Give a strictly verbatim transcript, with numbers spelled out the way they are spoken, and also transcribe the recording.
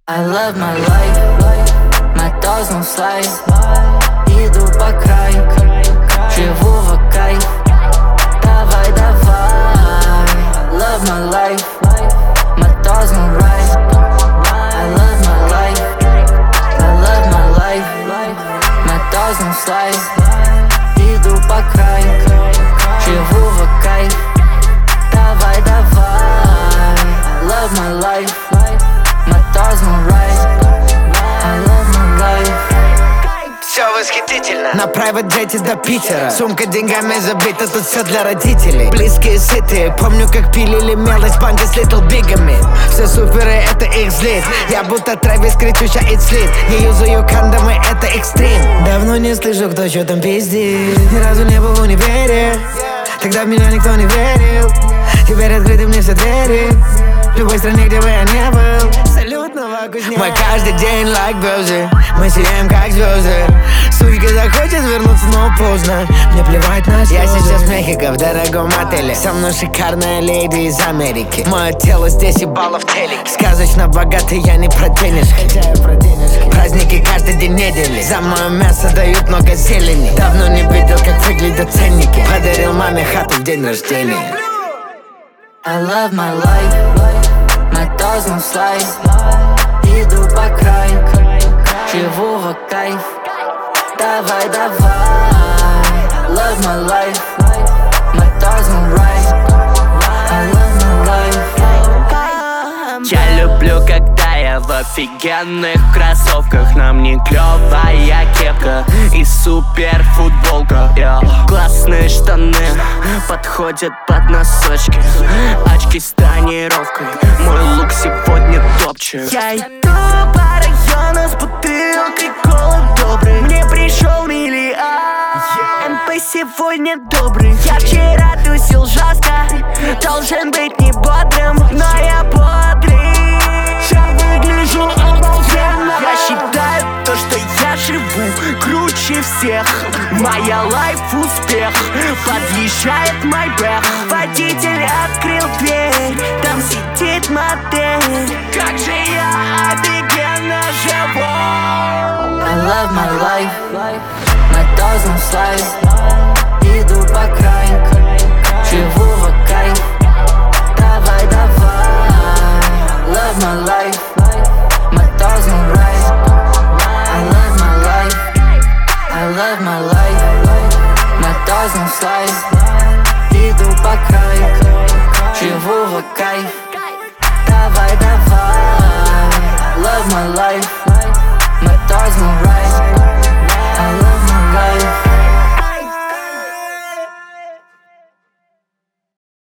I love my life, мотоз no слайд. Иду по краю, живу в кайф. Давай, давай. I love my life, мотоз no ride. I love my life, I love my life. Мотоз no слайд. Иду по краю, живу в кайф. Давай, давай. I love my life, мотоз no ride. I love my life. Все восхитительно. На прайвет-джете до Питера. Сумка деньгами забита, тут все для родителей. Близкие сытые, помню как пилили мелочь в банке с Little Big'ами. Все суперы, это их злит. Я будто Трэвис, кричуща it's lit. Не юзаю кондомы, это экстрим. Давно не слышу, кто что там пиздит. Ни разу не был в универе, тогда в меня никто не верил. Теперь открыты мне все двери. В любой стране, где бы я не был. Салют, новокузнец. Мы каждый день like бёрзы. Мы сияем как звезды. Сучка захочет вернуться, но поздно. Мне плевать на слезы. Я сейчас в Мехико, в дорогом отеле. Со мной шикарная леди из Америки. Мое тело здесь и баллов телек. Сказочно богатый, я не про денежки. Хотя я про денежки. Праздники каждый день недели. За мое мясо дают много зелени. Давно не видел, как выглядят ценники. Подарил маме хату в день рождения. I love my life, мотоз no слайд. Иду по краю, живу в кайф. Давай, давай. I love my life, мотоз no ride. I love my life. Я люблю, когда я в офигенных кроссовках. На мне клёвая кепка и супер футболка. Йо. Классные штаны подходят под носочки. Очки с тонировкой, мой лук сегодня топчик. Я иду по району с бутылкой колы добрый. Мне пришел миллиард, МП сегодня добрый. Я вчера тусил жестко, должен быть не бодрым, но я бодрый. Я выгляжу обалденно. Я считаю то, что я живу круче всех. Моя лайф успех. Подъезжает мой бэх. Водитель открыл дверь, там сидит модель. Как же я офигенно живу. I love my life, мотоз no слайд. Иду по краю, живу в кайф. Давай, давай. I love my life, мотоз no ride. I love my life, I love my life. Мотоз no слайд. Иду по краю, живу в кайф. Давай, давай. I love my life.